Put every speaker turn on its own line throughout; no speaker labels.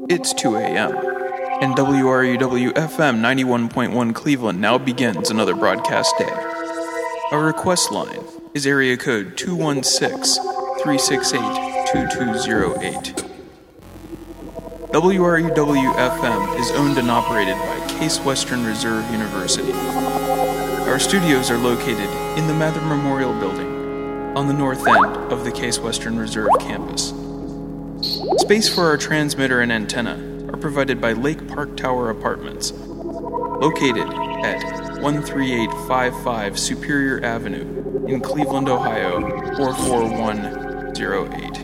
It's 2 a.m., and WRUW-FM 91.1 Cleveland now begins another broadcast day. Our request line is area code 216-368-2208. WRUW-FM is owned and operated by Case Western Reserve University. Our studios are located in the Mather Memorial Building on the north end of the Case Western Reserve campus. Space for our transmitter and antenna are provided by Lake Park Tower Apartments, located at 13855 Superior Avenue in Cleveland, Ohio, 44108.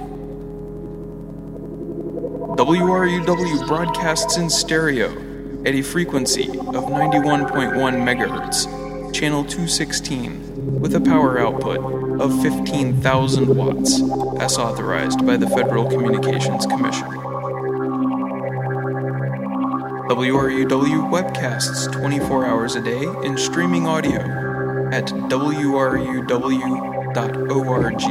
WRUW broadcasts in stereo at a frequency of 91.1 megahertz, channel 216, with a power output of 15,000 watts, as authorized by the Federal Communications Commission. WRUW webcasts 24 hours a day in streaming audio at wruw.org.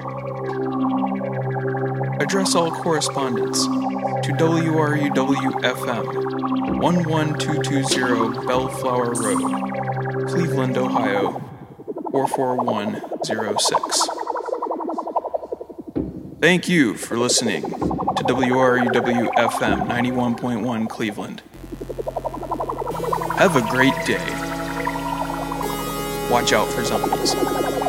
Address all correspondence to WRUW-FM, 11220 Bellflower Road, Cleveland, Ohio, 44106. Thank you for listening to WRUW-FM 91.1 Cleveland. Have a great day. Watch out for zombies.